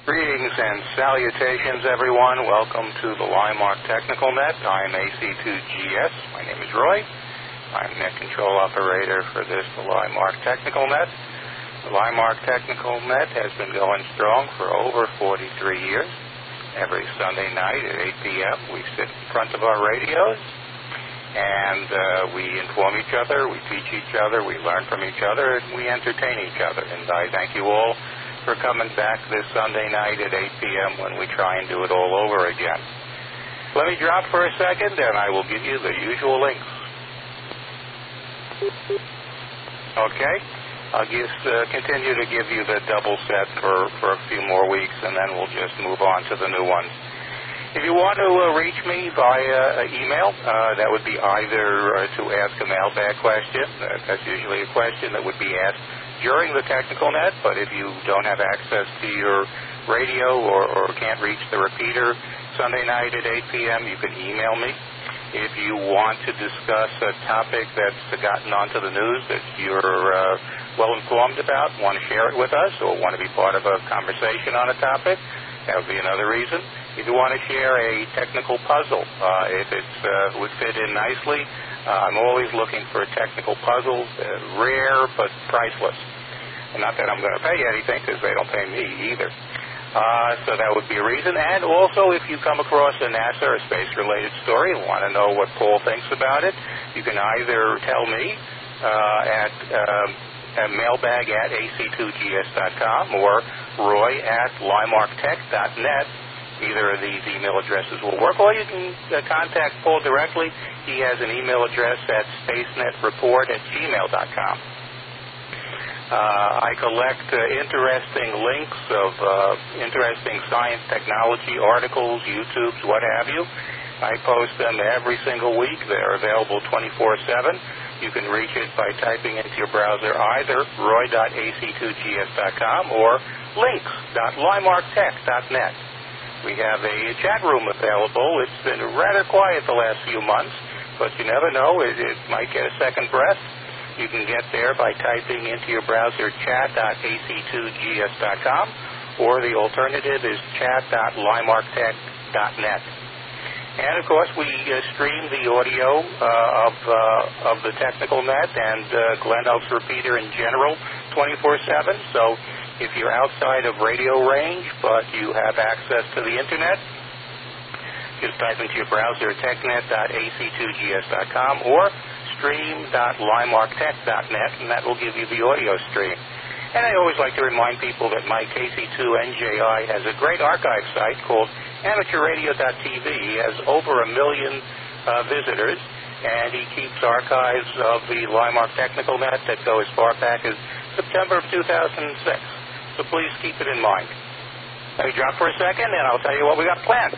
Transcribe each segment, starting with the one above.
Greetings and salutations, everyone. Welcome to the Limark Technical Net. I'm AC2GS. My name is Roy. I'm Net Control Operator for this, the Limark Technical Net. The Limark Technical Net has been going strong for over 43 years. Every Sunday night at 8 p.m. we sit in front of our radios and we inform each other, we teach each other, we learn from each other, and we entertain each other. And I thank you all for coming back this Sunday night at 8 p.m. when we try and do it all over again. Let me drop for a second, and I will give you the usual links. Okay? I'll just continue to give you the double set for a few more weeks, and then we'll just move on to the new ones. If you want to reach me via email, that would be either to ask a mailbag question. That's usually a question that would be asked during the technical net, but if you don't have access to your radio or can't reach the repeater Sunday night at 8 p.m., you can email me. If you want to discuss a topic that's gotten onto the news that you're well informed about, want to share it with us, or want to be part of a conversation on a topic, that would be another reason. If you want to share a technical puzzle, if it would fit in nicely, I'm always looking for technical puzzles, rare but priceless. And not that I'm going to pay anything, because they don't pay me either. So that would be a reason. And also, if you come across a NASA or space-related story and want to know what Paul thinks about it, you can either tell me at mailbag at ac2gs.com or roy@limarktech.net. Either of these email addresses will work, or you can contact Paul directly. He has an email address at spacenetreport@gmail.com. I collect interesting links of interesting science technology articles, YouTubes, what have you. I post them every single week. They're available 24/7. You can reach it by typing into your browser either roy.ac2gs.com or links.limarktech.net. We have a chat room available. It's been rather quiet the last few months, but you never know. It might get a second breath. You can get there by typing into your browser chat.ac2gs.com, or the alternative is chat.limarktech.net. And, of course, we stream the audio of the technical net and Glen Oaks repeater in general 24/7. So if you're outside of radio range but you have access to the Internet, just type into your browser technet.ac2gs.com or stream.limarktech.net, and that will give you the audio stream. And I always like to remind people that my KC2NJI has a great archive site called amateurradio.tv. He has over 1 million visitors, and he keeps archives of the Limark Technical Net that go as far back as September of 2006. So please keep it in mind. Let me drop for a second, and I'll tell you what we got planned.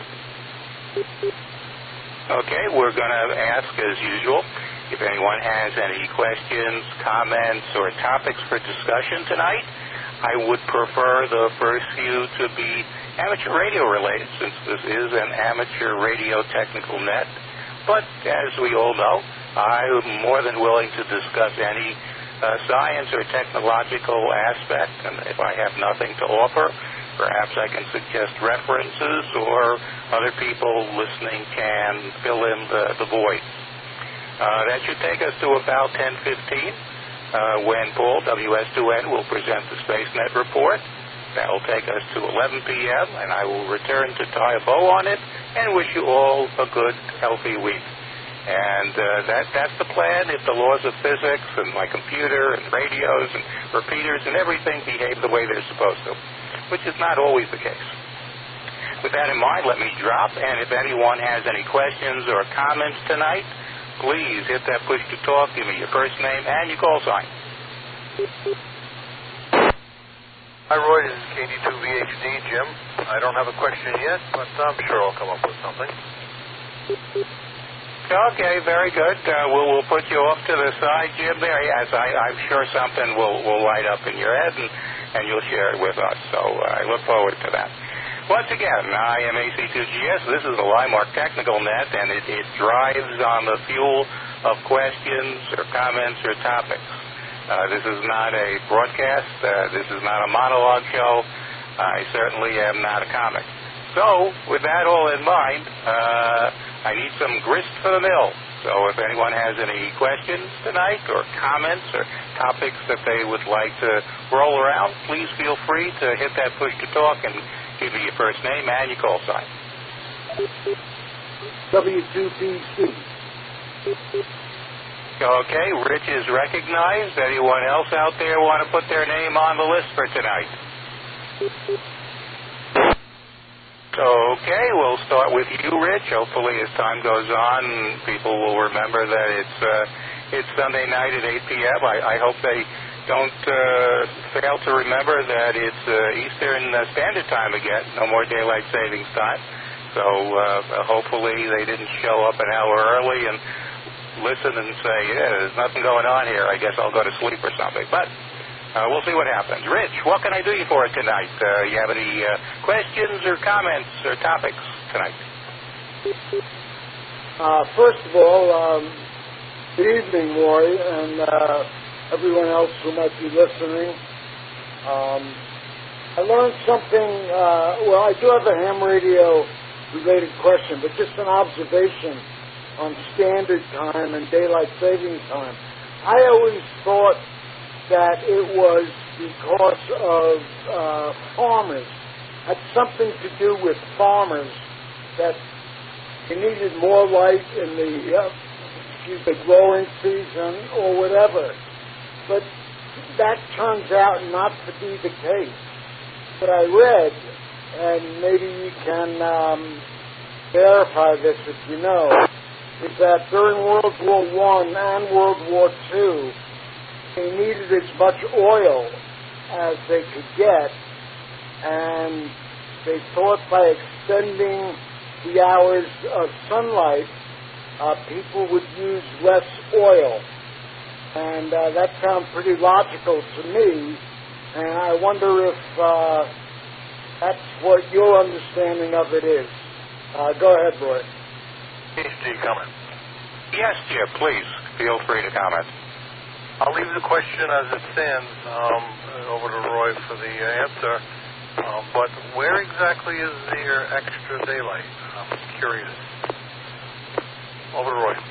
Okay, we're going to ask, as usual, if anyone has any questions, comments, or topics for discussion tonight. I would prefer the first few to be amateur radio related, since this is an amateur radio technical net. But as we all know, I'm more than willing to discuss any science or technological aspect, and if I have nothing to offer, perhaps I can suggest references, or other people listening can fill in the void. That should take us to about 10:15 when Paul, WS2N, will present the SpaceNet report. That will take us to 11 p.m., and I will return to tie a bow on it and wish you all a good, healthy week. And that's the plan if the laws of physics and my computer and radios and repeaters and everything behave the way they're supposed to, which is not always the case. With that in mind, let me drop, and if anyone has any questions or comments tonight, please hit that push to talk, give me your first name and your call sign. Hi, Roy. This is KD2VHD, Jim. I don't have a question yet, but I'm sure I'll come up with something. Okay, very good. We'll put you off to the side, Jim, there. Yes, I'm sure something will light up in your head, and you'll share it with us. So I look forward to that. Once again, I am AC2GS. This is the Limark Technical Net, and it drives on the fuel of questions or comments or topics. This is not a broadcast. This is not a monologue show. I certainly am not a comic. So, with that all in mind, I need some grist for the mill. So if anyone has any questions tonight or comments or topics that they would like to roll around, please feel free to hit that push to talk and give me your first name and your call sign. W2PC. Okay, Rich is recognized. Anyone else out there want to put their name on the list for tonight? Okay, we'll start with you, Rich. Hopefully as time goes on, people will remember that it's Sunday night at 8 p.m. I hope they don't fail to remember that it's Eastern Standard Time again, no more Daylight Savings Time. So hopefully they didn't show up an hour early and listen and say, yeah, there's nothing going on here. I guess I'll go to sleep or something. But we'll see what happens. Rich, what can I do you for tonight? You have any questions or comments or topics tonight? First of all, good evening, Roy, and everyone else who might be listening. I learned something, well, I do have a ham radio-related question, but just an observation on standard time and daylight saving time. I always thought that it was because of farmers. Had something to do with farmers, that they needed more light in the growing season or whatever. But that turns out not to be the case. What I read, and maybe you can verify this if you know, is that during World War I and World War II, they needed as much oil as they could get, and they thought by extending the hours of sunlight, people would use less oil. And that sounds pretty logical to me, and I wonder if that's what your understanding of it is. Go ahead, Roy. PhD comment. Yes, Jim, please. Feel free to comment. I'll leave the question as it stands over to Roy for the answer. But where exactly is their extra daylight? I'm curious. Over to Roy.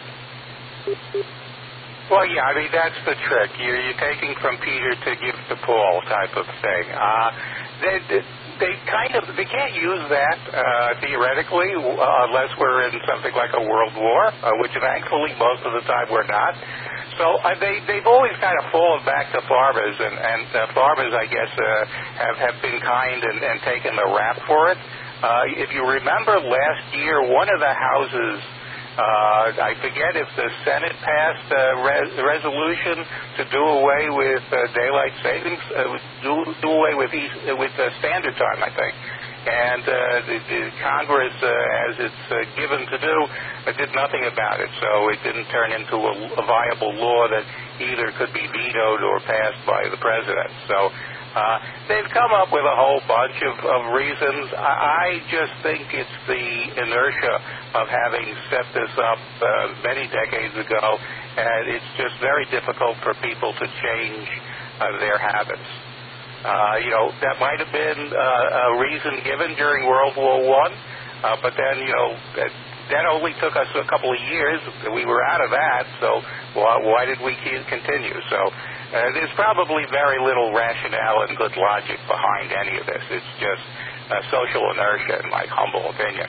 Well, yeah, I mean, that's the trick. You're taking from Peter to give to Paul type of thing. They can't use that theoretically unless we're in something like a world war, which thankfully most of the time we're not. So they've always kind of fallen back to farmers, and farmers, I guess, have been kind and taken the rap for it. If you remember last year, one of the houses, I forget if the Senate passed a resolution to do away with daylight savings, do away with standard time, I think. And the Congress, as it's given to do, did nothing about it. So it didn't turn into a viable law that either could be vetoed or passed by the president. So they've come up with a whole bunch of reasons. I just think it's the inertia of having set this up many decades ago, and it's just very difficult for people to change their habits. That might have been a reason given during World War I, but then, that only took us a couple of years. We were out of that, so why did we continue? So there's probably very little rationale and good logic behind any of this. It's just social inertia, in my humble opinion.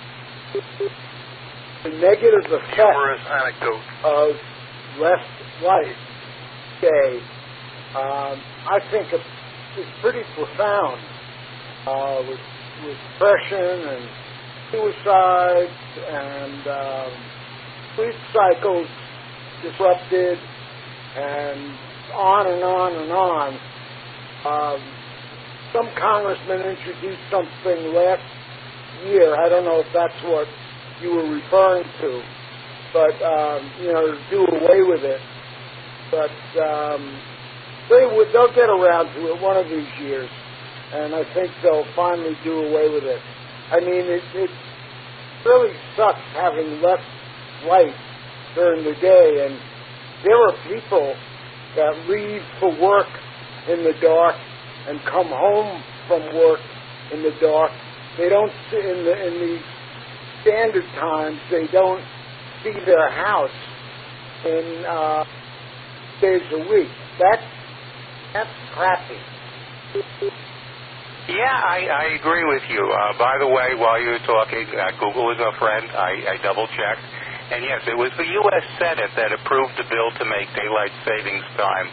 The negative effect Humorous anecdote of less light day, I think it's pretty profound, with depression and suicide and sleep cycles disrupted and on and on and on. Some congressman introduced something last year. I don't know if that's what you were referring to, but to do away with it. But they'll get around to it one of these years, and I think they'll finally do away with it. I mean, it really sucks having less light during the day, and there are people that leave for work in the dark and come home from work in the dark. They don't in the standard times. They don't see their house in days a week. That's crappy. Yeah, I agree with you. By the way, while you were talking, Google is a friend. I double-checked. And yes, it was the U.S. Senate that approved a bill to make daylight savings time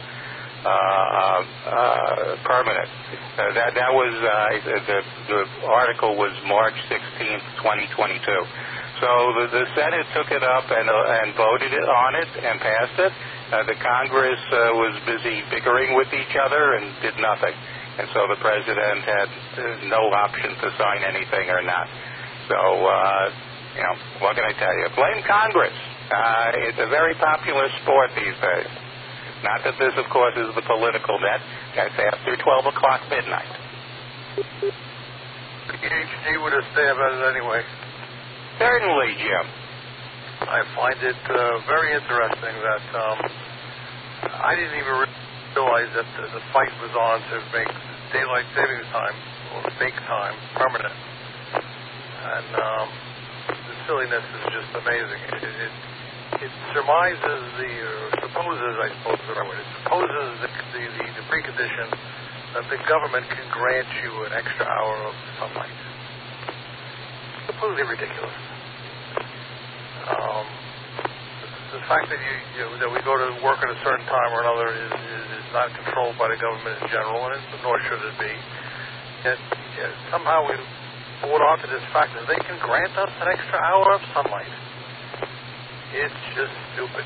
permanent. That was, the article was March 16th, 2022. So the Senate took it up and voted on it and passed it. The Congress was busy bickering with each other and did nothing. And so the president had no option to sign anything or not. So, what can I tell you? Blame Congress. It's a very popular sport these days. Not that this, of course, is the political net. That's after 12 o'clock midnight. The PhD would have stayed about it anyway. Certainly, Jim. I find it very interesting that I didn't even realize that the fight was on to make daylight savings time or fake time permanent. And the silliness is just amazing. It surmises supposes, I suppose, it supposes the precondition that the government can grant you an extra hour of sunlight. It's completely ridiculous. The fact that that we go to work at a certain time or another is not controlled by the government in general, and nor should it be. Yet somehow we bought onto this fact that they can grant us an extra hour of sunlight. It's just stupid.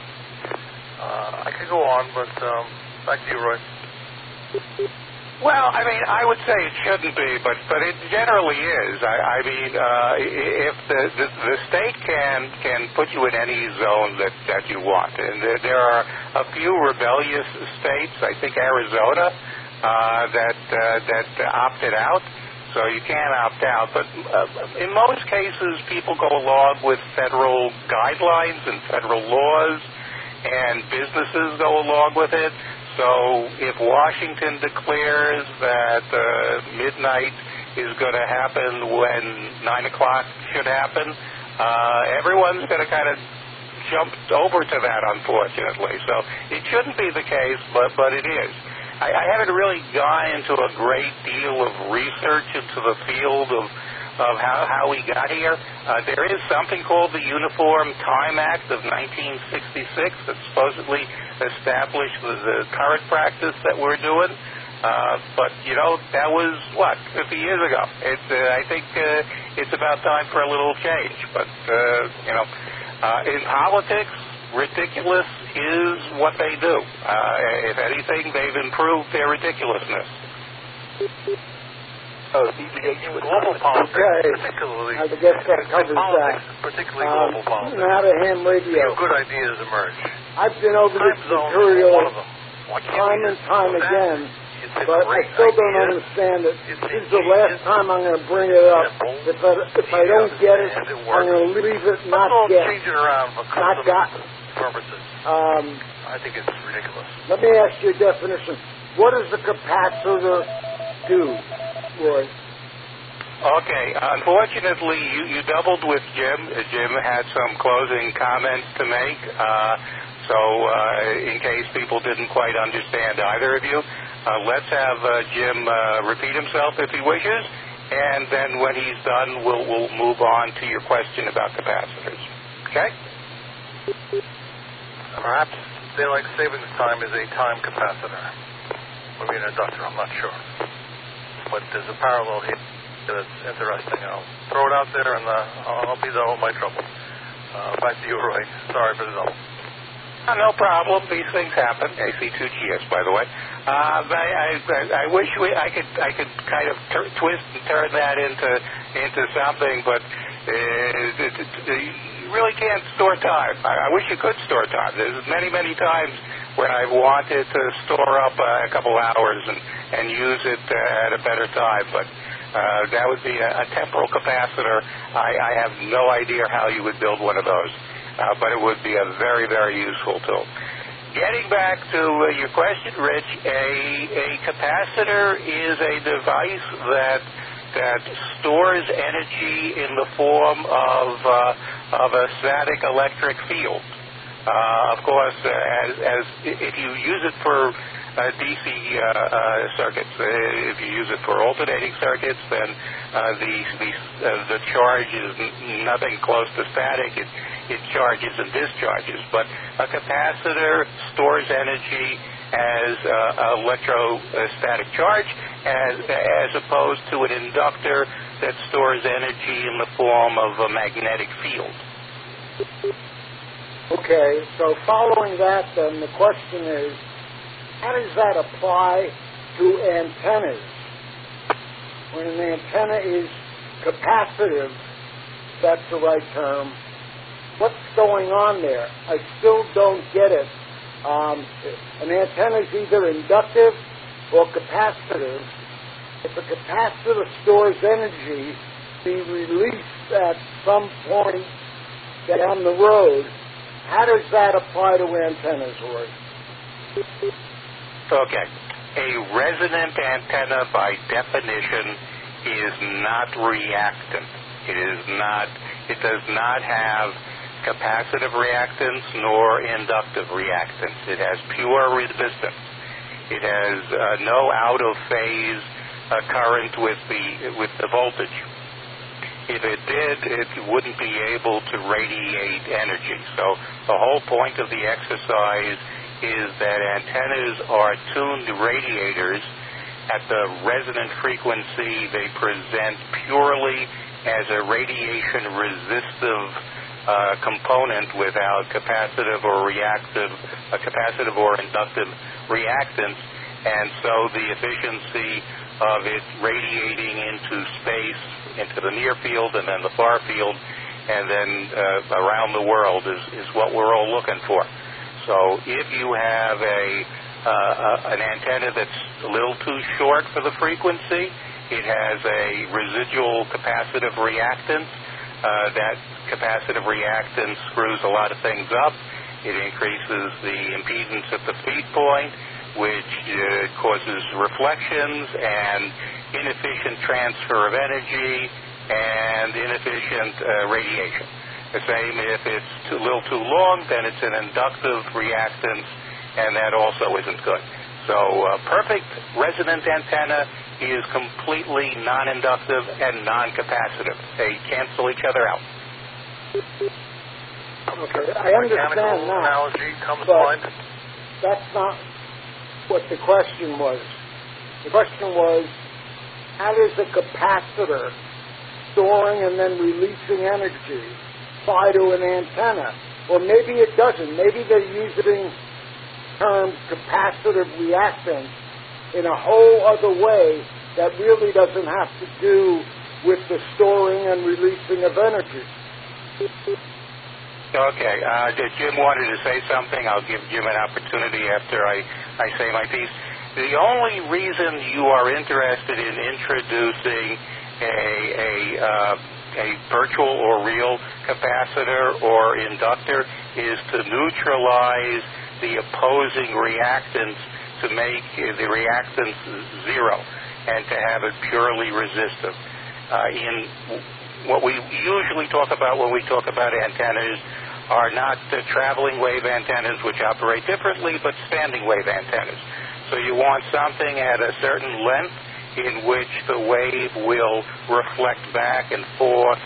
I could go on, but back to you, Roy. Well, I mean, I would say it shouldn't be, but it generally is. I mean, if the state can put you in any zone that you want, and there are a few rebellious states, I think Arizona, that opted out, so you can't opt out. But in most cases, people go along with federal guidelines and federal laws, and businesses go along with it. So if Washington declares that midnight is going to happen when 9 o'clock should happen, everyone's going to kind of jump over to that, unfortunately. So it shouldn't be the case, but it is. I haven't really gone into a great deal of research into the field of how we got here. There is something called the Uniform Time Act of 1966 that supposedly established the current practice that we're doing. But, that was, 50 years ago. I think it's about time for a little change. But, in politics, ridiculous is what they do. If anything, they've improved their ridiculousness. Global politics, particularly. I guess that covers that. Particularly global politics. Out of ham radio. Good ideas emerge. I've been over this material time and time again, but I still don't understand it. This is the last time I'm going to bring it up. If I don't get it, I'm going to leave it not gotten. Purposes. I think it's ridiculous. Let me ask you a definition. What does the capacitor do, Roy? Okay. Unfortunately, you doubled with Jim. Jim had some closing comments to make. So in case people didn't quite understand either of you, let's have Jim repeat himself if he wishes, and then when he's done, we'll move on to your question about capacitors. Okay? Perhaps daylight savings time is a time capacitor. Maybe an inductor, I'm not sure. But there's a parallel here that's interesting. I'll throw it out there, and I'll be the whole my trouble. Back to you, Roy. Sorry for the double. No problem. These things happen. AC2GS, by the way. I wish I could kind of twist and turn that into something, but you really can't store time. I wish you could store time. There's many times when I've wanted to store up a couple hours and use it at a better time, but that would be a temporal capacitor. I have no idea how you would build one of those, but it would be a very, very useful tool. getting back to your question, Rich, a capacitor is a device that stores energy in the form of a static electric field. Of course, as if you use it for DC circuits, if you use it for alternating circuits, then the charge is nothing close to static. It charges and discharges. But a capacitor stores energy as electrostatic charge, as opposed to an inductor that stores energy in the form of a magnetic field. Okay, so following that, then the question is, how does that apply to antennas? When an antenna is capacitive, that's the right term, what's going on there? I still don't get it. An antenna is either inductive or capacitive. If a capacitor stores energy, be released at some point down the road, how does that apply to antennas, Roy? Okay. A resonant antenna, by definition, is not reactant. It does not have capacitive reactance nor inductive reactance. It has pure resistance. It has no out-of-phase current with the voltage. If it did, it wouldn't be able to radiate energy. So the whole point of the exercise is that antennas are tuned radiators. At the resonant frequency, they present purely as a radiation-resistive component without capacitive or inductive reactance, and so the efficiency of it radiating into space, into the near field and then the far field, and then around the world is what we're all looking for. So if you have an antenna that's a little too short for the frequency, it has a residual capacitive reactance. That capacitive reactance screws a lot of things up. It increases the impedance at the feed point, which causes reflections and inefficient transfer of energy and inefficient radiation. The same if it's a little too long, then it's an inductive reactance, and that also isn't good. So perfect resonant antenna is completely non-inductive and non-capacitive. They cancel each other out. Okay, I understand that, analogy comes to but mind. that's not what the question was. The question was, how does a capacitor storing and then releasing energy apply to an antenna? Or maybe it doesn't. Maybe they're using term capacitive reactance in a whole other way that really doesn't have to do with the storing and releasing of energy. Okay. Jim wanted to say something. I'll give Jim an opportunity after I say my piece. The only reason you are interested in introducing a virtual or real capacitor or inductor is to neutralize the opposing reactance, to make the reactance zero and to have it purely resistive. In what we usually talk about when we talk about antennas are not traveling wave antennas, which operate differently, but standing wave antennas. So you want something at a certain length in which the wave will reflect back and forth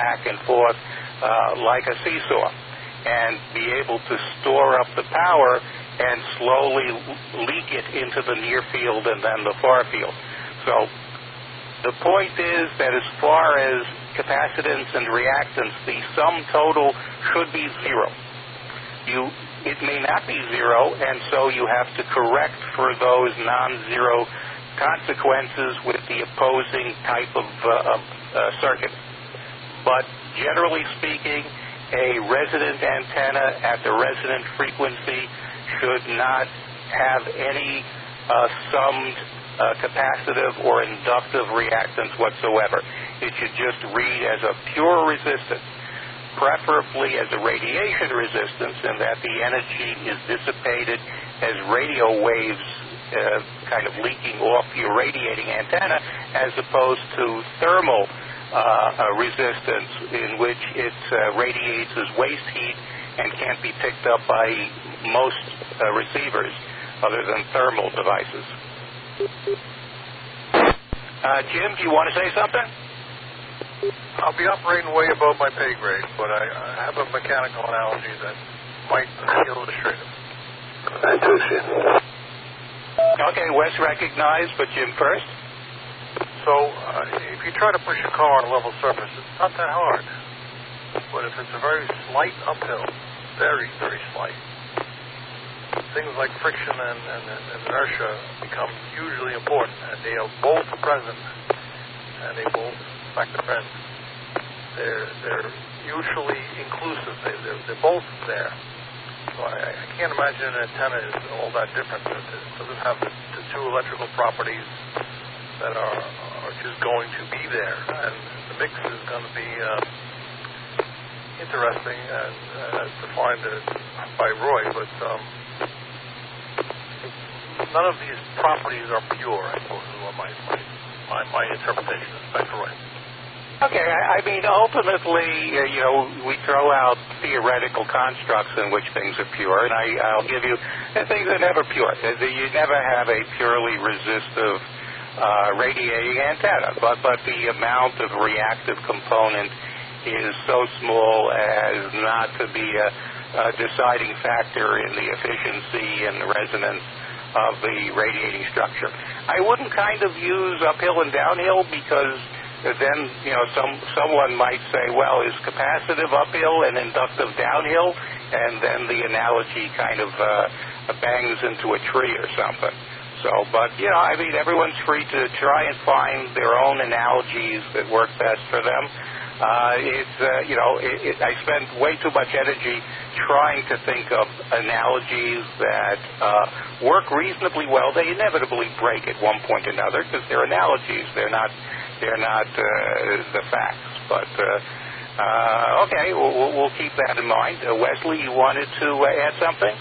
like a seesaw, and be able to store up the power and slowly leak it into the near field and then the far field. So the point is that as far as capacitance and reactance, the sum total should be zero. It may not be zero, and so you have to correct for those non-zero consequences with the opposing type of circuit. But generally speaking, a resonant antenna at the resonant frequency should not have any summed capacitive or inductive reactance whatsoever. It should just read as a pure resistance. preferably as a radiation resistance, in that the energy is dissipated as radio waves kind of leaking off your radiating antenna, as opposed to thermal resistance, in which it radiates as waste heat and can't be picked up by most receivers other than thermal devices. Jim, do you want to say something? I'll be operating way above my pay grade, but I have a mechanical analogy that might illustrate it. Okay, Wes recognized, but Jim first. So if you try to push a car on a level surface, it's not that hard. But if it's a very slight uphill, very, very slight, things like friction and inertia become hugely important, and they are both present, and they both affect the bend. They're mutually inclusive. They're both there. So I can't imagine an antenna is all that different. It doesn't have the two electrical properties that are just going to be there, and the mix is going to be interesting as defined by Roy, but none of these properties are pure, I suppose, is what my interpretation is. Back to Roy. Okay, I mean, ultimately, we throw out theoretical constructs in which things are pure, and I'll give you things are never pure. You never have a purely resistive radiating antenna, but the amount of reactive component is so small as not to be a deciding factor in the efficiency and the resonance of the radiating structure. I wouldn't kind of use uphill and downhill, because then, someone might say, well, is capacitive uphill and inductive downhill? And then the analogy kind of bangs into a tree or something. So, but, everyone's free to try and find their own analogies that work best for them. I spend way too much energy trying to think of analogies that work reasonably well. They inevitably break at one point or another, because they're analogies. They're not the facts. But okay, we'll keep that in mind. Wesley, you wanted to add something?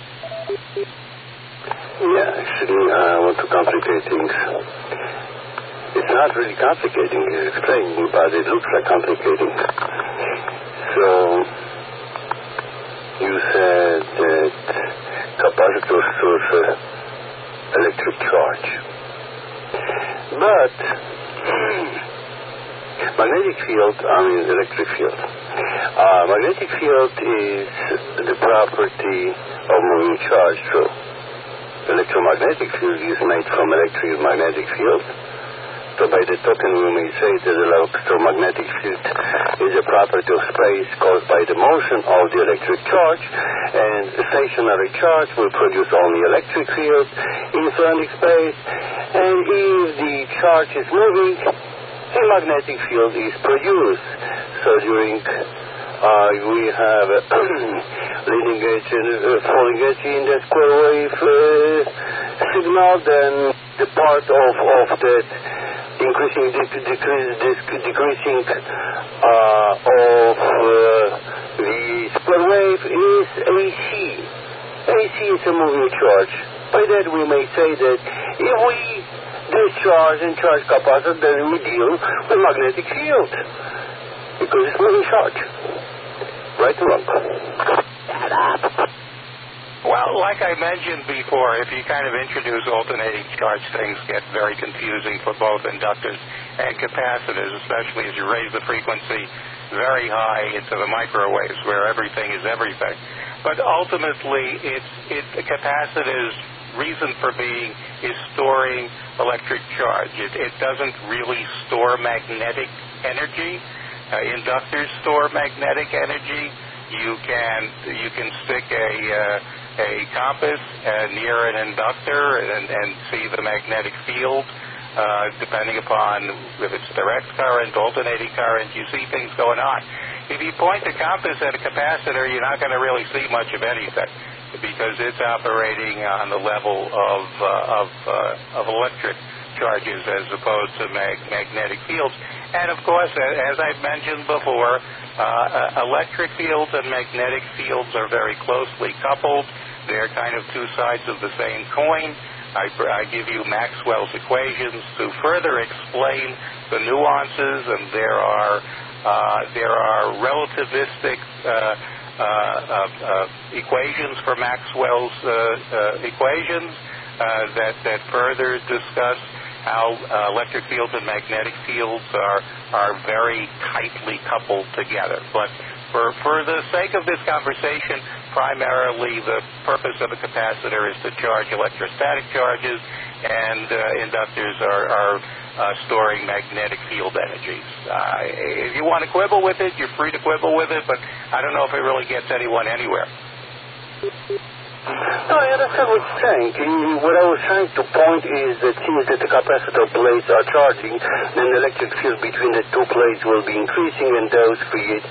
Yeah, actually, I want to complicate things. It's not really complicating, it's explaining, but it looks like complicating. So, you said that capacitors store electric charge. But magnetic field, electric field. Magnetic field is the property of moving charge. So, electromagnetic field is made from electromagnetic field. So by the token, we may say that the electromagnetic field is a property of space caused by the motion of the electric charge, and a stationary charge will produce only electric field in surrounding space, and if the charge is moving, a magnetic field is produced. So during we have leading edge and falling edge in the square wave signal, then the part of that decreasing of the square wave is AC. AC is a moving charge. By that we may say that if we discharge and charge capacitor, then we deal with magnetic field, because it's moving charge. Right or wrong? Well, like I mentioned before, if you kind of introduce alternating charge, things get very confusing for both inductors and capacitors, especially as you raise the frequency very high into the microwaves where everything is everything. But ultimately, the capacitor's reason for being is storing electric charge. It doesn't really store magnetic energy. Inductors store magnetic energy. You can stick a compass near an inductor and see the magnetic field, depending upon if it's direct current, alternating current. You see things going on. If you point the compass at a capacitor, you're not going to really see much of anything, because it's operating on the level of electric charges as opposed to magnetic fields. And, of course, as I've mentioned before, electric fields and magnetic fields are very closely coupled. They're kind of two sides of the same coin. I give you Maxwell's equations to further explain the nuances, and there are relativistic equations for Maxwell's equations that further discuss how electric fields and magnetic fields are very tightly coupled together. But for the sake of this conversation, primarily the purpose of a capacitor is to charge electrostatic charges, and inductors are storing magnetic field energies. If you want to quibble with it, you're free to quibble with it, but I don't know if it really gets anyone anywhere. No, I understand what you're saying. What I was trying to point is that since the capacitor plates are charging, then the electric field between the two plates will be increasing, and those create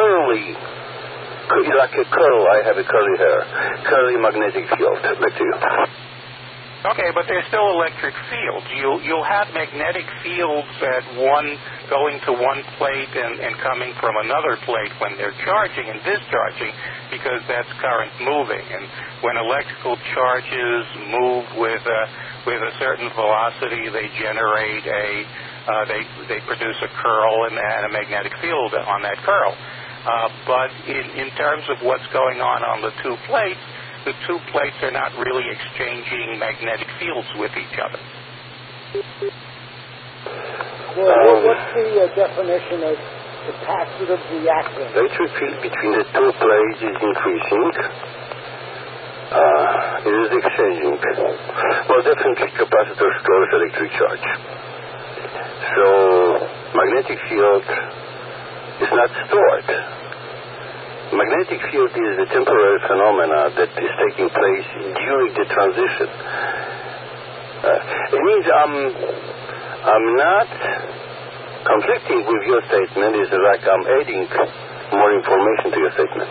like a curl. I have a curly hair. Curly magnetic field. Back to you. Okay, but they're still electric fields. You'll have magnetic fields at going to one plate and coming from another plate when they're charging and discharging, because that's current moving. And when electrical charges move with a certain velocity, they generate they produce a curl and a magnetic field on that curl. But in terms of what's going on the two plates, the two plates are not really exchanging magnetic fields with each other. Well, what's the definition of capacitive reactance? Electric field between the two plates is increasing. It is exchanging. Well, definitely capacitor stores electric charge. So magnetic field is not stored. Magnetic field is a temporary phenomena that is taking place during the transition. It means I'm not conflicting with your statement. It's like I'm adding more information to your statement.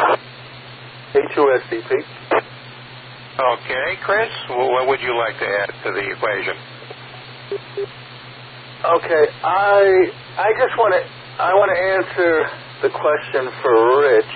K2SCP. Okay, Chris, what would you like to add to the equation? Okay, I just want to answer the question for Rich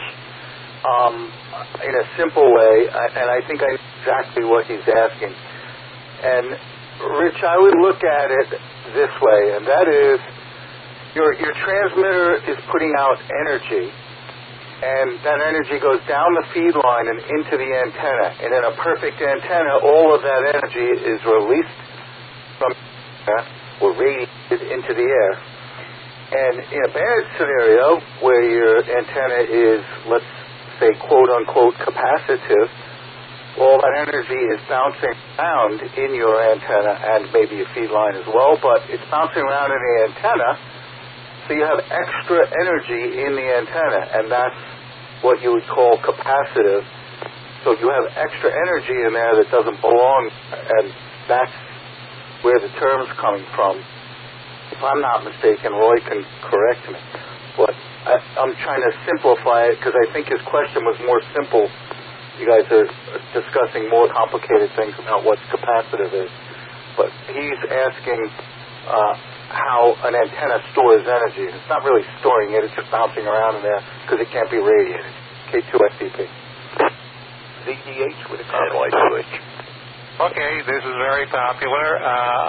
in a simple way, and I think I know exactly what he's asking. And Rich, I would look at it this way, and that is your transmitter is putting out energy, and that energy goes down the feed line and into the antenna. And in a perfect antenna, all of that energy is released from or radiated into the air. And in a bad scenario where your antenna is, let's say, quote-unquote capacitive, all that energy is bouncing around in your antenna and maybe your feed line as well, but it's bouncing around in the antenna, so you have extra energy in the antenna, and that's what you would call capacitive. So you have extra energy in there that doesn't belong, and that's where the term's coming from. If I'm not mistaken, Roy can correct me. But I'm trying to simplify it because I think his question was more simple. You guys are discussing more complicated things about what capacitive is. But he's asking how an antenna stores energy. It's not really storing it. It's just bouncing around in there because it can't be radiated. K2SCP. VDH with a carbon switch. Okay, this is very popular.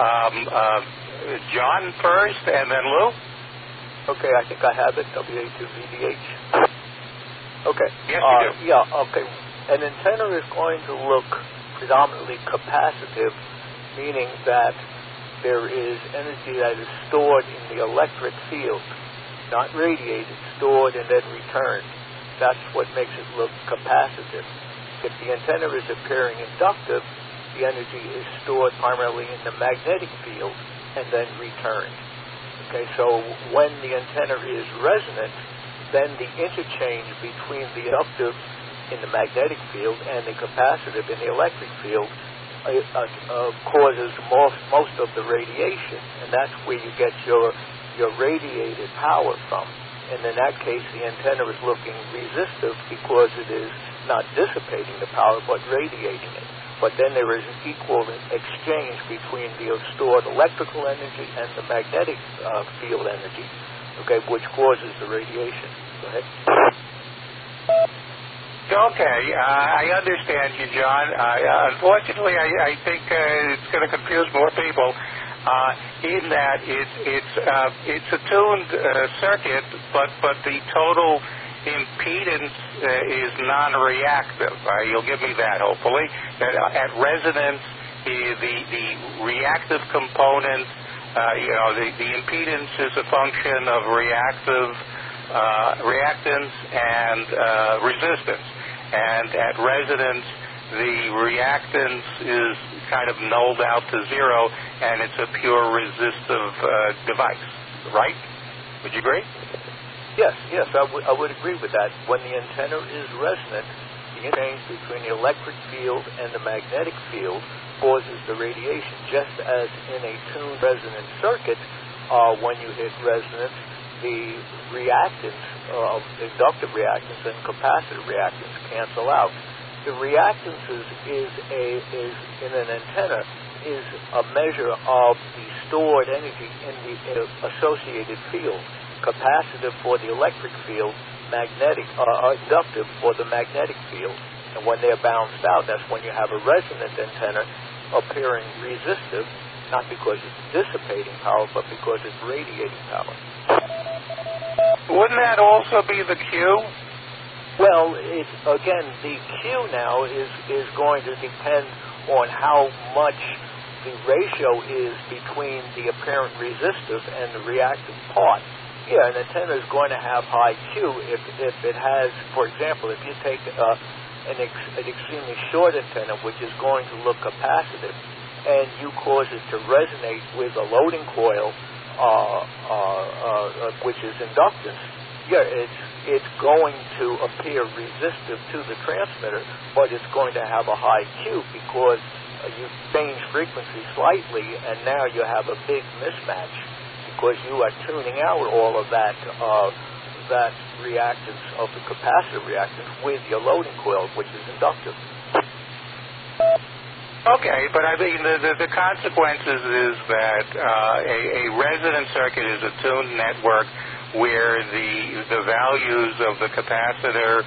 John first, and then Lou. Okay, I think I have it. WA2VDH. Okay. Yes, you do. Yeah, okay. An antenna is going to look predominantly capacitive, meaning that there is energy that is stored in the electric field, not radiated, stored and then returned. That's what makes it look capacitive. If the antenna is appearing inductive, the energy is stored primarily in the magnetic field and then returned. Okay, so when the antenna is resonant, then the interchange between the inductive in the magnetic field and the capacitive in the electric field causes most of the radiation, and that's where you get your radiated power from. And in that case, the antenna is looking resistive because it is not dissipating the power, but radiating it. But then there is an equal exchange between the stored electrical energy and the magnetic field energy, okay, which causes the radiation. Go ahead. Okay, I understand you, John. Unfortunately, I think it's going to confuse more people in that it's a tuned circuit, but the total impedance is non-reactive. You'll give me that, hopefully. At resonance, the reactive component, the impedance is a function of reactance and resistance. And at resonance, the reactance is kind of nulled out to zero, and it's a pure resistive device, right? Would you agree? Yes, I would agree with that. When the antenna is resonant, the interchange between the electric field and the magnetic field causes the radiation. Just as in a tuned resonant circuit, when you hit resonance, the reactance, inductive reactance and capacitive reactance cancel out. The reactances is in an antenna is a measure of the stored energy in the associated field. Capacitive for the electric field, magnetic, inductive for the magnetic field. And when they're balanced out, that's when you have a resonant antenna appearing resistive, not because it's dissipating power, but because it's radiating power. Wouldn't that also be the Q? Well, again, the Q now is going to depend on how much the ratio is between the apparent resistive and the reactive part. Yeah, an antenna is going to have high Q if it has, for example, if you take an extremely short antenna, which is going to look capacitive, and you cause it to resonate with a loading coil, which is inductance, yeah, it's going to appear resistive to the transmitter, but it's going to have a high Q because you change frequency slightly, and now you have a big mismatch because you are tuning out all of that reactance of the capacitive reactance with your loading coil, which is inductive. Okay, but I mean the consequences is that a resonant circuit is a tuned network where the values of the capacitor,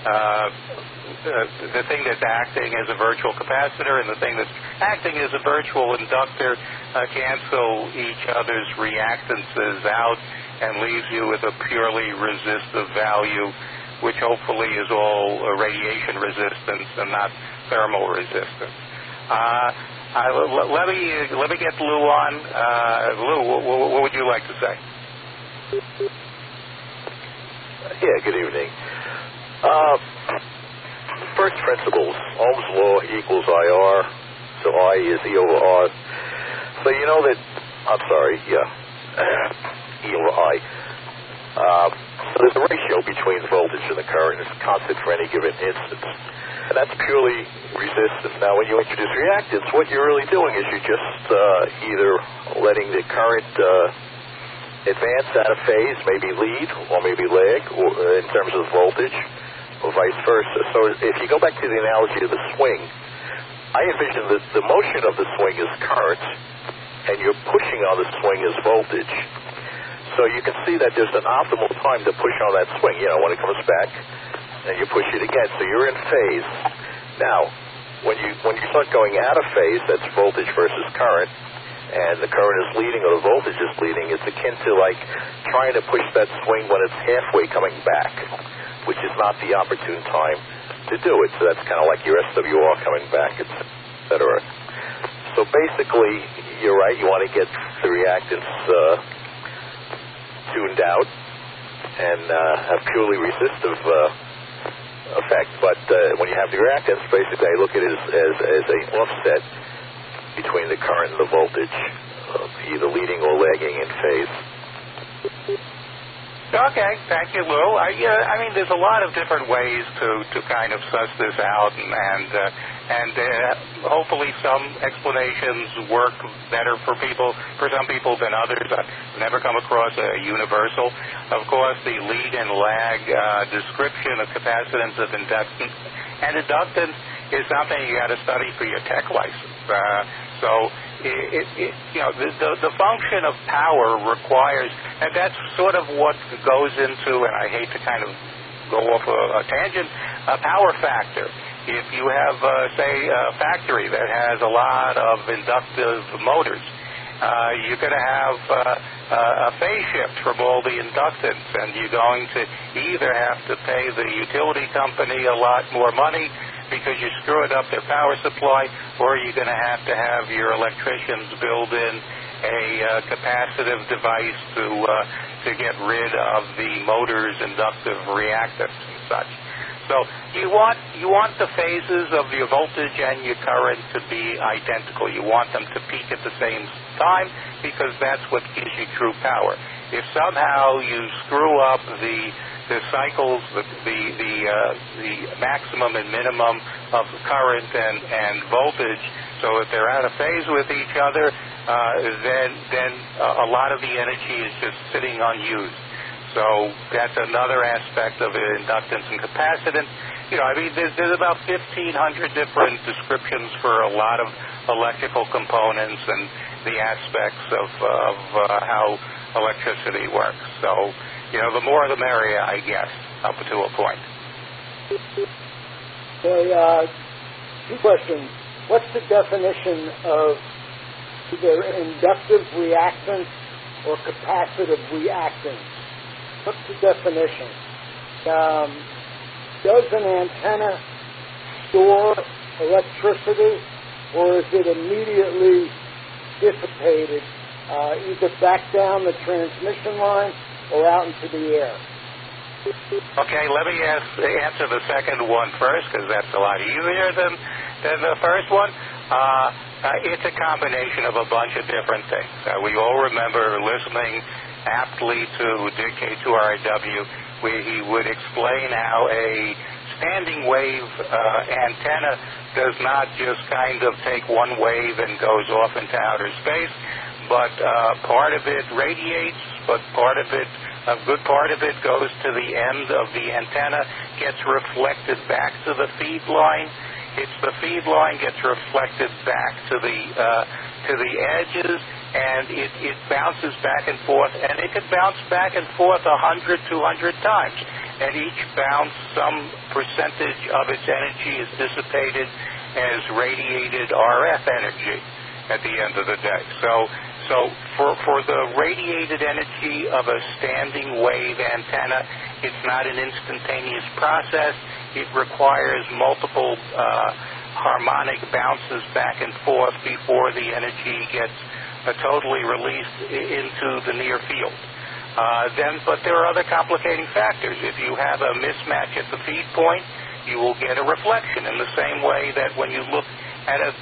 the thing that's acting as a virtual capacitor and the thing that's acting as a virtual inductor cancel each other's reactances out and leaves you with a purely resistive value, which hopefully is all radiation resistance and not thermal resistance. Let me get Lou on. Lou, what would you like to say? Yeah, good evening. First principles, Ohm's law equals IR, so I is E over R. So you know that, E over I. So there's a ratio between the voltage and the current. It's constant for any given instance. And that's purely resistance. Now, when you introduce reactance, what you're really doing is you're just either letting the current advance out of phase, maybe lead or maybe lag, or in terms of voltage, or vice versa. So if you go back to the analogy of the swing, I envision that the motion of the swing is current, and you're pushing on the swing is voltage. So you can see that there's an optimal time to push on that swing, when it comes back, and you push it again. So you're in phase. Now, when you start going out of phase, that's voltage versus current, and the current is leading or the voltage is leading, it's akin to like trying to push that swing when it's halfway coming back, which is not the opportune time to do it. So that's kind of like your SWR coming back, et cetera. So basically, you're right, you want to get the reactance tuned out and have purely resistive effect. But when you have the reactance, basically I look at it as an offset between the current and the voltage, either leading or lagging in phase. Okay, thank you, Lou. I mean, there's a lot of different ways to kind of suss this out, and hopefully some explanations work better for some people than others. I've never come across a universal. Of course, the lead and lag description of capacitance of inductance And inductance is something you got to study for your tech license. The function of power requires, and that's sort of what goes into, and I hate to kind of go off a tangent, a power factor. If you have, say, a factory that has a lot of inductive motors, you're going to have a phase shift from all the inductance, and you're going to either have to pay the utility company a lot more money because you screwed up their power supply, or you're going to have your electricians build in a capacitive device to get rid of the motor's inductive reactance and such. So you want the phases of your voltage and your current to be identical. You want them to peak at the same time because that's what gives you true power. If somehow you screw up the cycles, the maximum and minimum of current and voltage, so if they're out of phase with each other, then a lot of the energy is just sitting unused. So that's another aspect of inductance and capacitance. There's about 1,500 different descriptions for a lot of electrical components and the aspects of how electricity works. So, the more the merrier, I guess, up to a point. Okay, two questions. What's the definition of either inductive reactance or capacitive reactance? What's the definition? Does an antenna store electricity, or is it immediately dissipated, either back down the transmission line or out into the air? Okay, let me answer the second one first, because that's a lot easier than the first one. It's a combination of a bunch of different things. We all remember listening aptly to Dick K2RW, where he would explain how a standing wave antenna does not just kind of take one wave and goes off into outer space, but part of it radiates, but a good part of it goes to the end of the antenna, gets reflected back to the feed line. The feed line gets reflected back to the edges, and it bounces back and forth, and it could bounce back and forth 100, 200 times. And each bounce, some percentage of its energy is dissipated as radiated RF energy at the end of the day. So for the radiated energy of a standing wave antenna, it's not an instantaneous process. It requires multiple harmonic bounces back and forth before the energy gets totally released into the near field. But there are other complicating factors. If you have a mismatch at the feed point, you will get a reflection in the same way that when you look at a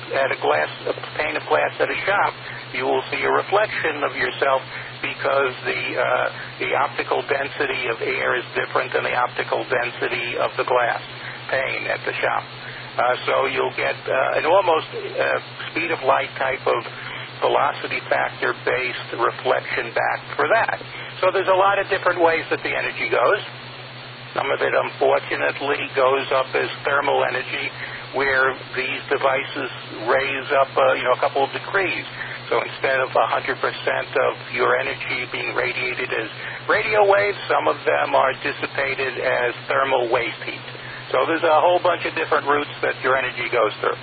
pane of glass at a shop, you will see a reflection of yourself because the optical density of air is different than the optical density of the glass pane at the shop. So you'll get an almost speed of light type of velocity factor-based reflection back for that. So there's a lot of different ways that the energy goes. Some of it, unfortunately, goes up as thermal energy, where these devices raise up a couple of degrees. So instead of 100% of your energy being radiated as radio waves, some of them are dissipated as thermal waste heat. So there's a whole bunch of different routes that your energy goes through.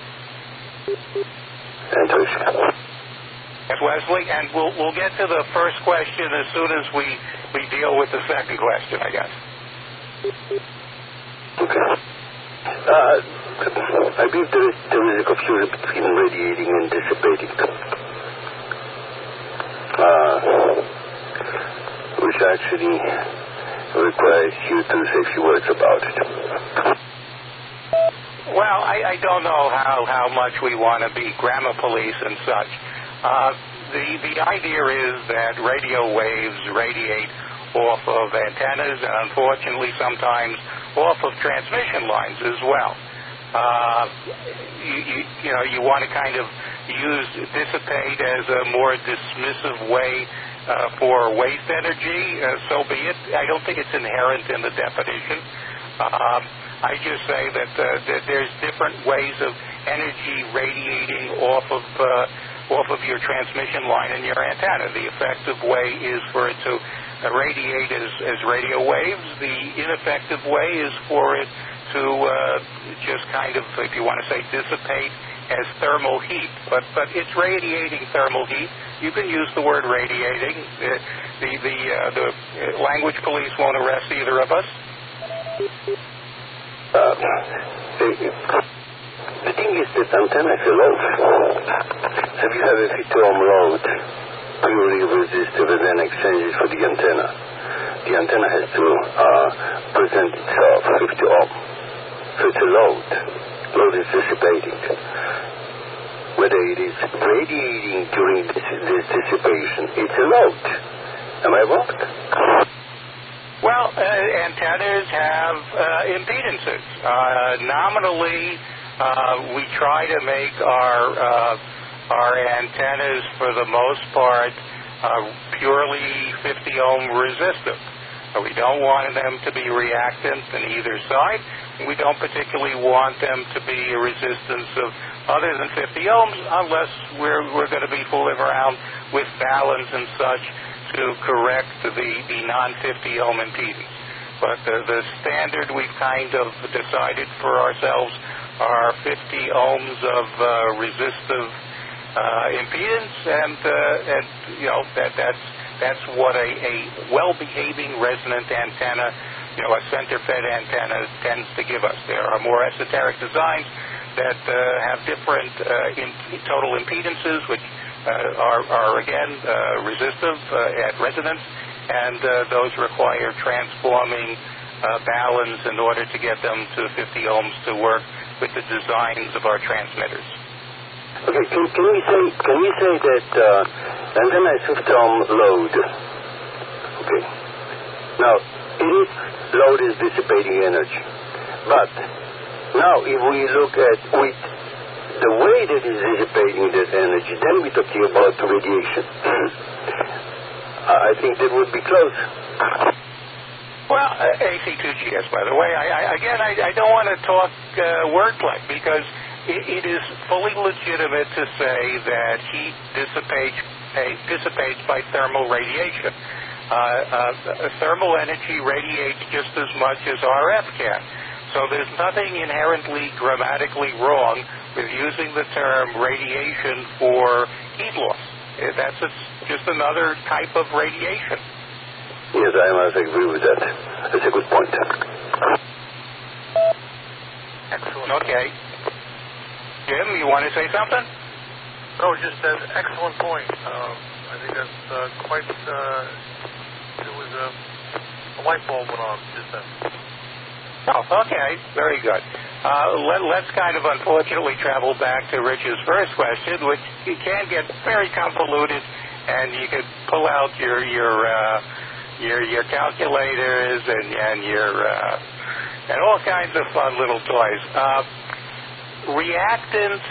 Yes, Wesley, and we'll get to the first question as soon as we deal with the second question, I guess. Okay. I believe there is a confusion between radiating and dissipating, which actually requires you to say a few words about it. Well, I don't know how much we want to be grammar police and such. The idea is that radio waves radiate off of antennas and unfortunately sometimes off of transmission lines as well. You want to kind of use dissipate as a more dismissive way for waste energy, so be it. I don't think it's inherent in the definition. I just say that there's different ways of energy radiating off of your transmission line and your antenna. The effective way is for it to radiate as radio waves. The ineffective way is for it to just kind of, if you want to say, dissipate as thermal heat. But it's radiating thermal heat. You can use the word radiating. The language police won't arrest either of us. The thing is that antenna is a load. If you have a 50 ohm load, purely resistive and then exchanges for the antenna has to present itself 50 ohm. So it's a load. Load is dissipating. Whether it is radiating during this dissipation, it's a load. Am I wrong? Well, antennas have impedances. Nominally, we try to make our antennas, for the most part, purely 50 ohm resistive. We don't want them to be reactant on either side. We don't particularly want them to be a resistance of other than 50 ohms unless we're going to be fooling around with balance and such to correct the non-50 ohm impedance. But the standard we've kind of decided for ourselves are 50 ohms of resistive impedance, and you know that's what a well-behaving resonant antenna, you know, a center-fed antenna tends to give us. There are more esoteric designs that have different total impedances, which are again resistive at resonance, and those require transforming balance in order to get them to 50 ohms to work with the designs of our transmitters. Okay, can we say that antenna is 50 ohm load? Okay. Now, load is dissipating energy. But now if we look at with the way that is dissipating that energy, then we're talking about radiation. I think that would be close. Well, AC2GS, by the way, I don't want to talk wordplay, because it is fully legitimate to say that heat dissipates by thermal radiation. Thermal energy radiates just as much as RF can. So there's nothing inherently grammatically wrong with using the term radiation for heat loss. That's just another type of radiation. Yes, I must agree with that. That's a good point. Excellent. Okay. Jim, you want to say something? No, just an excellent point. I think that's quite... there was a light bulb went on just then. Oh, okay. Very good. Let's kind of unfortunately travel back to Rich's first question, which can get very convoluted, and you could pull out your calculators and and all kinds of fun little toys. Reactance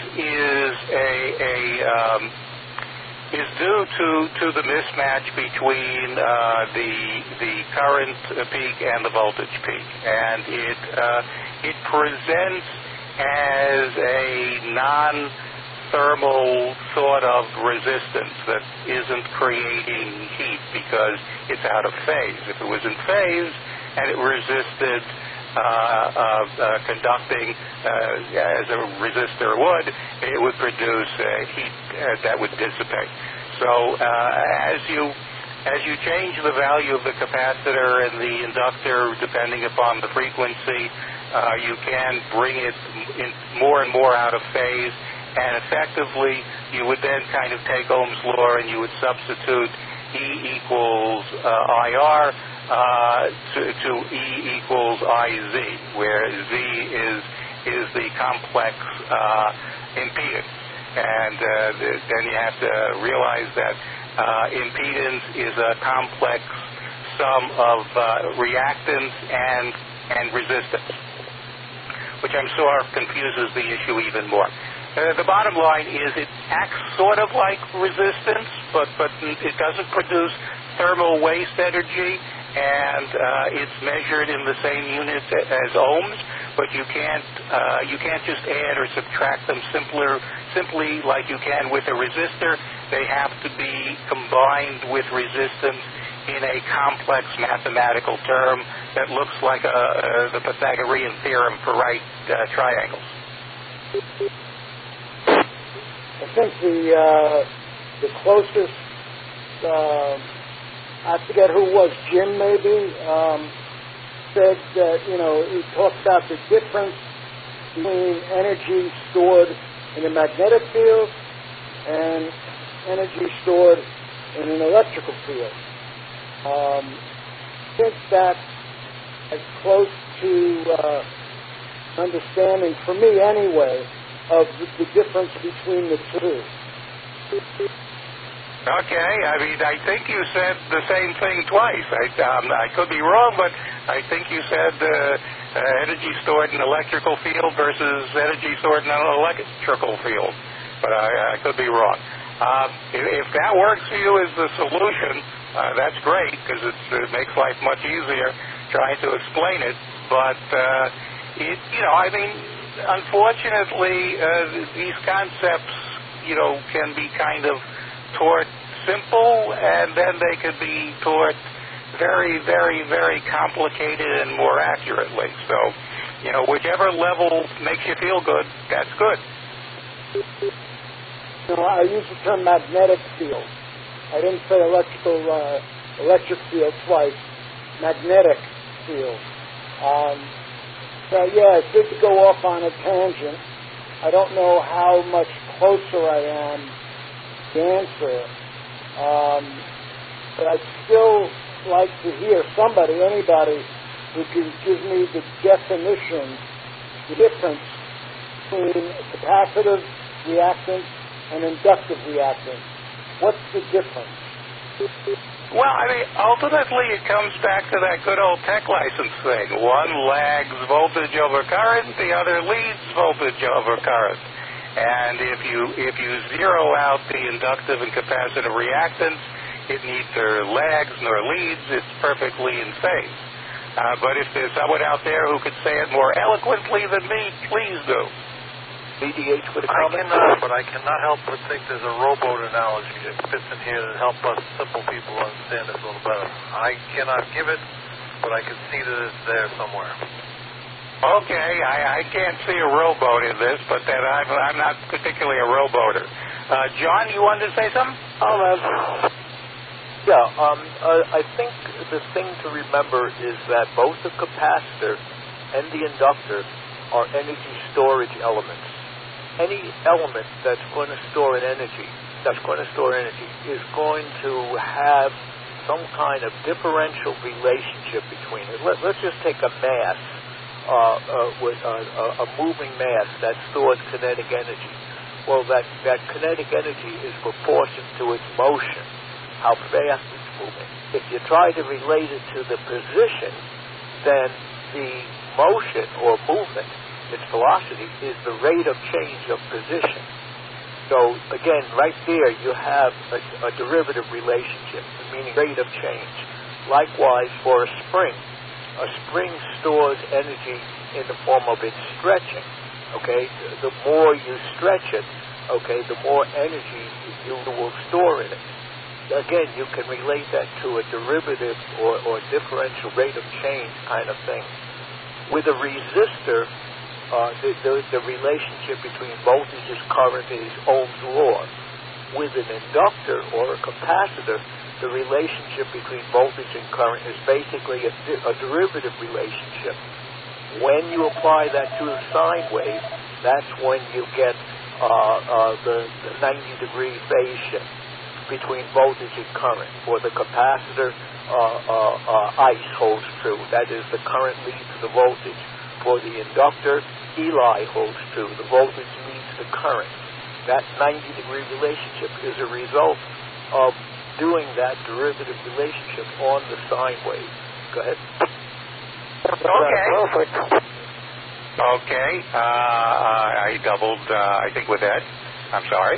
is due to the mismatch between the current peak and the voltage peak, and it presents as a non-thermal sort of resistance that isn't creating heat because it's out of phase. If it was in phase and it resisted conducting as a resistor would, it would produce heat that would dissipate. So as you change the value of the capacitor and the inductor depending upon the frequency, you can bring it in more and more out of phase, and effectively you would then kind of take Ohm's law and you would substitute E equals IR to E equals IZ, where Z is the complex impedance. And then you have to realize that impedance is a complex sum of reactance and resistance, which I'm sure confuses the issue even more. The bottom line is it acts sort of like resistance, but it doesn't produce thermal waste energy, and it's measured in the same units as ohms, but you can't just add or subtract them simply like you can with a resistor. They have to be combined with resistance in a complex mathematical term that looks like the Pythagorean theorem for right triangles. I think the closest, I forget who it was, Jim maybe, said that, he talked about the difference between energy stored in a magnetic field and energy stored in an electrical field. I think that's as close to understanding, for me anyway, of the difference between the two. Okay, I think you said the same thing twice. I could be wrong, but I think you said energy stored in an electrical field versus energy stored in an electrical field. But I could be wrong. If that works for you as the solution, that's great, because it makes life much easier trying to explain it. But, unfortunately, these concepts, can be kind of taught simple, and then they could be taught very, very, very complicated and more accurately. So, whichever level makes you feel good, that's good. I use the term magnetic field. I didn't say electric field twice. Magnetic field. I did go off on a tangent. I don't know how much closer I am to the answer. But I'd still like to hear anybody who can give me the definition, the difference between capacitive reactance and inductive reactance. What's the difference? Well, ultimately it comes back to that good old tech license thing. One lags voltage over current, the other leads voltage over current. And if you zero out the inductive and capacitive reactance, it neither lags nor leads. It's perfectly in phase. But if there's someone out there who could say it more eloquently than me, please do. BDH with a comment? I cannot help but think there's a rowboat analogy that fits in here that helps us simple people understand this a little better. I cannot give it, but I can see that it's there somewhere. Okay, I can't see a rowboat in this, but then I'm not particularly a rowboater. John, you wanted to say something? I think the thing to remember is that both the capacitor and the inductor are energy storage elements. Any element that's going to store energy is going to have some kind of differential relationship between it. Let's just take a mass, with a moving mass that stores kinetic energy. Well, that kinetic energy is proportional to its motion, how fast it's moving. If you try to relate it to the position, then the motion or movement, its velocity, is the rate of change of position. So, again, right there you have a derivative relationship, meaning rate of change. Likewise, for a spring stores energy in the form of its stretching. Okay, the more you stretch it, the more energy you will store in it. Again, you can relate that to a derivative or differential rate of change kind of thing. With a resistor, the relationship between voltage and current is Ohm's law. With an inductor or a capacitor, the relationship between voltage and current is basically a derivative relationship. When you apply that to a sine wave, that's when you get the 90-degree phase shift between voltage and current. For the capacitor, ICE holds true. That is, the current leads the voltage. For the inductor, Eli holds true. The voltage leads the current. That 90-degree relationship is a result of doing that derivative relationship on the sine wave. Go ahead. Okay. Perfect. Okay. I doubled, I think, with that. I'm sorry.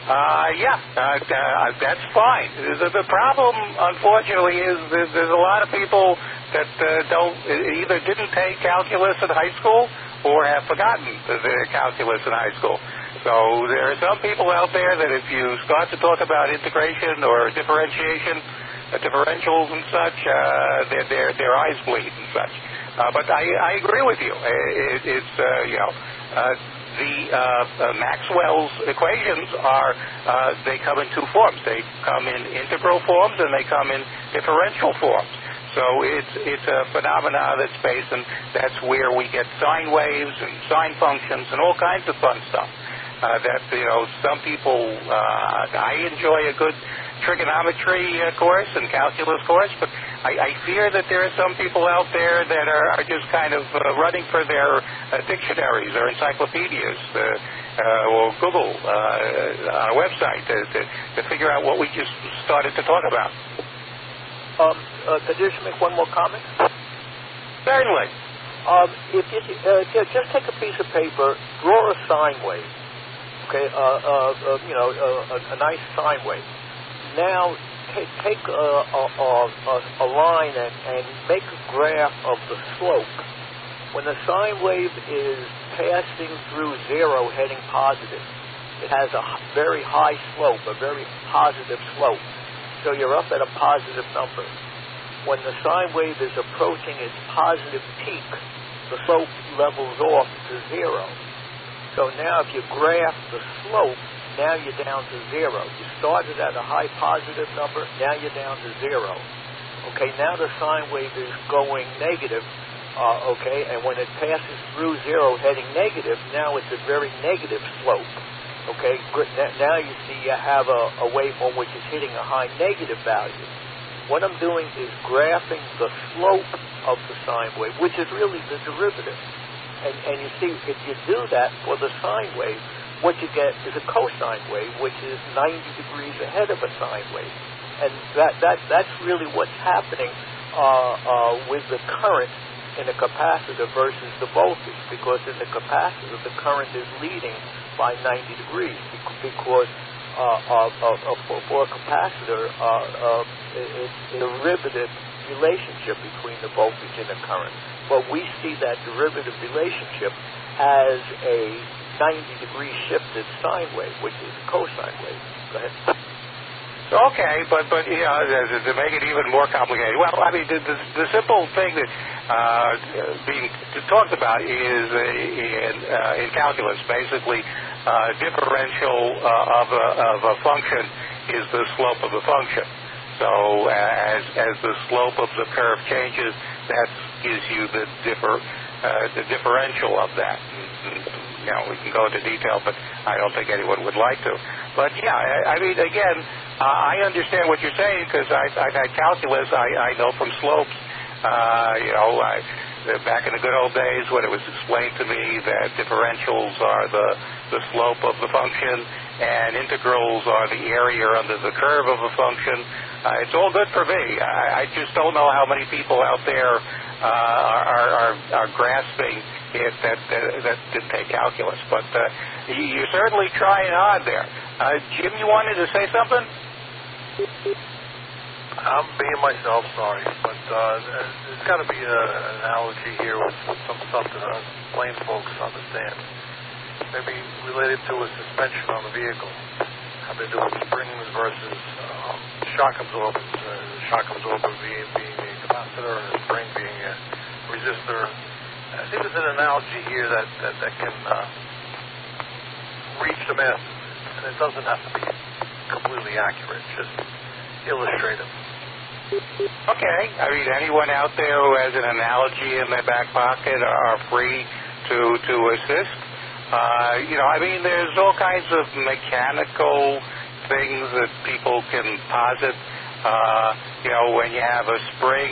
That's fine. The problem, unfortunately, is there's a lot of people that either didn't take calculus in high school or have forgotten their calculus in high school. So there are some people out there that if you start to talk about integration or differentiation, differentials and such, their eyes bleed and such. But I agree with you. Maxwell's equations they come in two forms. They come in integral forms and they come in differential forms. So it's a phenomena that's based, and that's where we get sine waves and sine functions and all kinds of fun stuff. Some people, I enjoy a good trigonometry course and calculus course, but I fear that there are some people out there that are just kind of running for their dictionaries or encyclopedias or Google on a website to figure out what we just started to talk about. Could you just make one more comment? Certainly. If you just take a piece of paper, draw a sine wave. Okay, a nice sine wave. Now take a line and make a graph of the slope. When the sine wave is passing through zero, heading positive, it has a very high slope, a very positive slope. So you're up at a positive number. When the sine wave is approaching its positive peak, the slope levels off to zero. So now if you graph the slope, now you're down to zero. You started at a high positive number, now you're down to zero. Okay, now the sine wave is going negative, and when it passes through zero heading negative, now it's a very negative slope. Okay, now you see you have a waveform which is hitting a high negative value. What I'm doing is graphing the slope of the sine wave, which is really the derivative. And you see, if you do that for the sine wave, what you get is a cosine wave, which is 90 degrees ahead of a sine wave. And that's really what's happening with the current in a capacitor versus the voltage, because in the capacitor, the current is leading by 90 degrees, because for a capacitor, it's a derivative relationship between the voltage and the current. But we see that derivative relationship as a 90-degree shifted sine wave, which is a cosine wave. Go ahead. Okay, but to make it even more complicated, well, I mean, the simple thing that being talked about is in calculus, basically, differential of a function is the slope of the function. So as the slope of the curve changes, that gives you the differential of that. We can go into detail, but I don't think anyone would like to. But yeah, I mean, again, I understand what you're saying because I've had calculus. I know from slopes. Back in the good old days when it was explained to me that differentials are the slope of the function and integrals are the area under the curve of a function. It's all good for me. I just don't know how many people out there are grasping it that didn't take calculus. But you're certainly trying hard there. Jim, you wanted to say something? I'm being myself, sorry, but there's got to be an analogy here with some stuff that plain folks understand. Maybe related to a suspension on the vehicle, having to do with springs versus shock absorbers. Shock absorber being a capacitor and a spring being a resistor. I think there's an analogy here that can reach the masses, and it doesn't have to be completely accurate, just illustrative. Okay. I mean, anyone out there who has an analogy in their back pocket are free to assist. I mean, there's all kinds of mechanical things that people can posit. When you have a spring,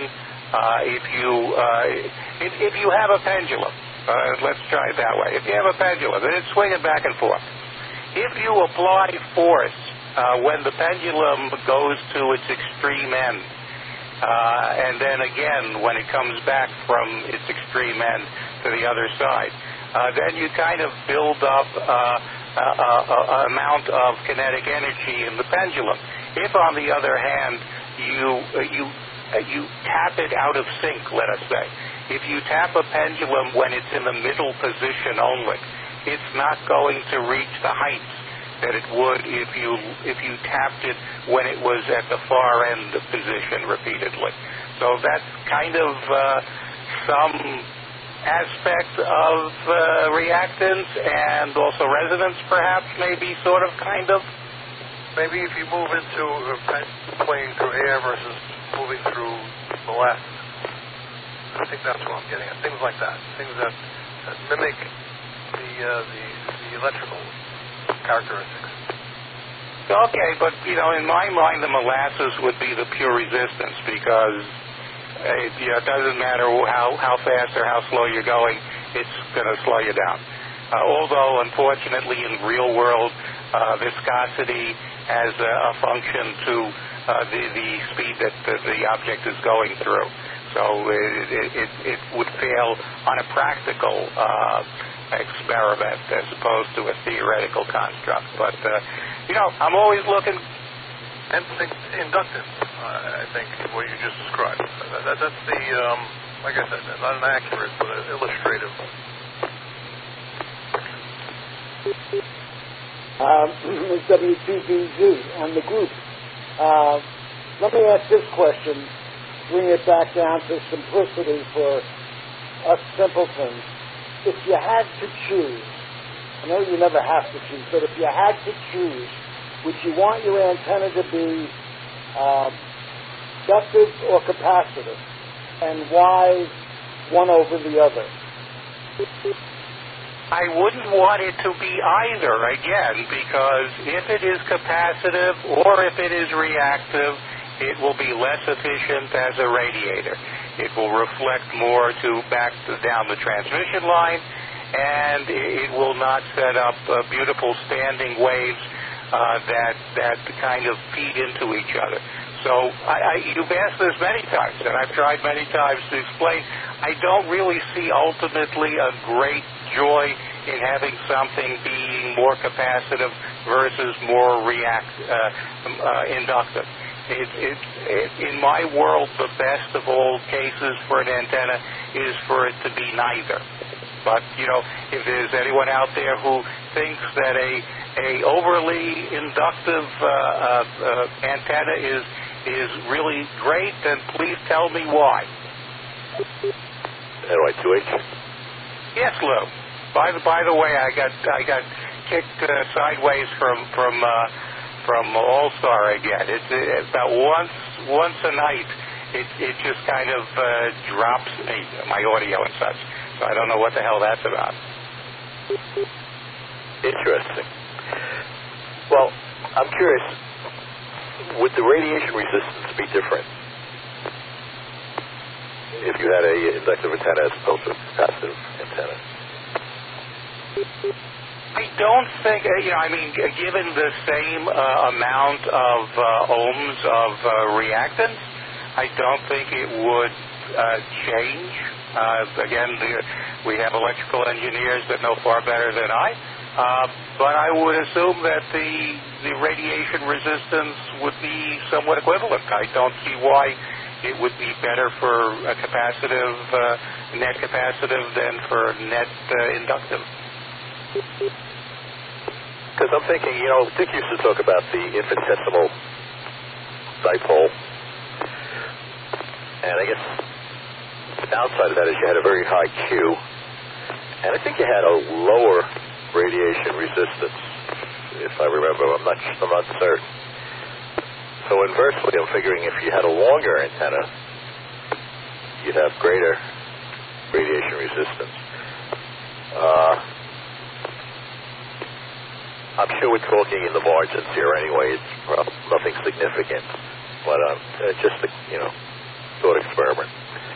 if you have a pendulum, let's try it that way. If you have a pendulum and it's swinging back and forth, if you apply force when the pendulum goes to its extreme end, and then again when it comes back from its extreme end to the other side, then you kind of build up amount of kinetic energy in the pendulum. If, on the other hand, you tap it out of sync, let us say, if you tap a pendulum when it's in the middle position only, it's not going to reach the heights that it would if you tapped it when it was at the far end of position repeatedly. So that's kind of some aspect of reactance and also resonance, perhaps, maybe, sort of, kind of. Maybe if you move into playing through air versus moving through glass. I think that's what I'm getting at. Things like that. Things that mimic the electrical characteristics. Okay, but, in my mind, the molasses would be the pure resistance because it doesn't matter how fast or how slow you're going, it's going to slow you down. Although, unfortunately, in real world, viscosity has a function to the speed that the object is going through. So it would fail on a practical experiment as opposed to a theoretical construct. But, I'm always looking. And inductive, I think, what you just described. That's the, like I said, not an accurate, but an illustrative. W2BZ and the group. Let me ask this question, bring it back down to simplicity for us simpletons. If you had to choose, I know you never have to choose, but if you had to choose, would you want your antenna to be inductive or capacitive? And why one over the other? I wouldn't want it to be either, again, because if it is capacitive or if it is reactive, it will be less efficient as a radiator. It will reflect more down the transmission line, and it will not set up beautiful standing waves that kind of feed into each other. So you've asked this many times, and I've tried many times to explain. I don't really see ultimately a great joy in having something being more capacitive versus more inductive. In my world, the best of all cases for an antenna is for it to be neither. But, if there's anyone out there who thinks that a overly inductive antenna is really great, then please tell me why. NY2H? Yes, Lou. By the way, I got kicked sideways from All-Star again. It's about once a night. It just kind of drops me, my audio and such. So I don't know what the hell that's about. Interesting. Well, I'm curious, would the radiation resistance be different if you had a inductive antenna as opposed to a capacitive antenna? I don't think, given the same amount of ohms of reactance, I don't think it would change. Again, we have electrical engineers that know far better than I, but I would assume that the radiation resistance would be somewhat equivalent. I don't see why it would be better for a capacitive, net capacitive than for net inductive. Because I'm thinking, Dick used to talk about the infinitesimal dipole, and I guess the downside of that is you had a very high Q, and I think you had a lower radiation resistance, if I remember. I'm not certain. So inversely, I'm figuring if you had a longer antenna, you'd have greater radiation resistance. I'm sure we're talking in the margins here anyway. It's nothing significant, but just a thought experiment.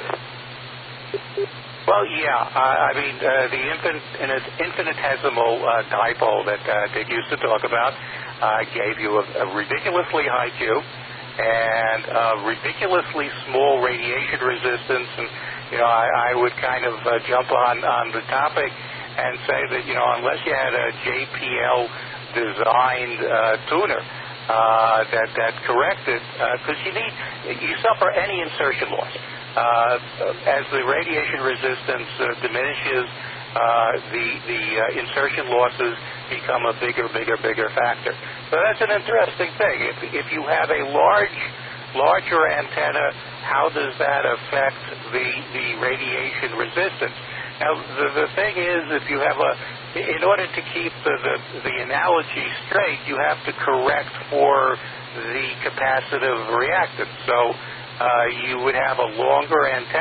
Well, yeah. The infinitesimal dipole that Dick used to talk about gave you a ridiculously high Q and a ridiculously small radiation resistance. And I would kind of jump on the topic and say that, unless you had a JPL designed tuner that corrected, because you suffer any insertion loss. As the radiation resistance diminishes, the insertion losses become a bigger factor. So that's an interesting thing. If you have a larger antenna, how does that affect the radiation resistance? Now, the thing is, if you have in order to keep the analogy straight, you have to correct for the capacitive reactance. So you would have a longer antenna.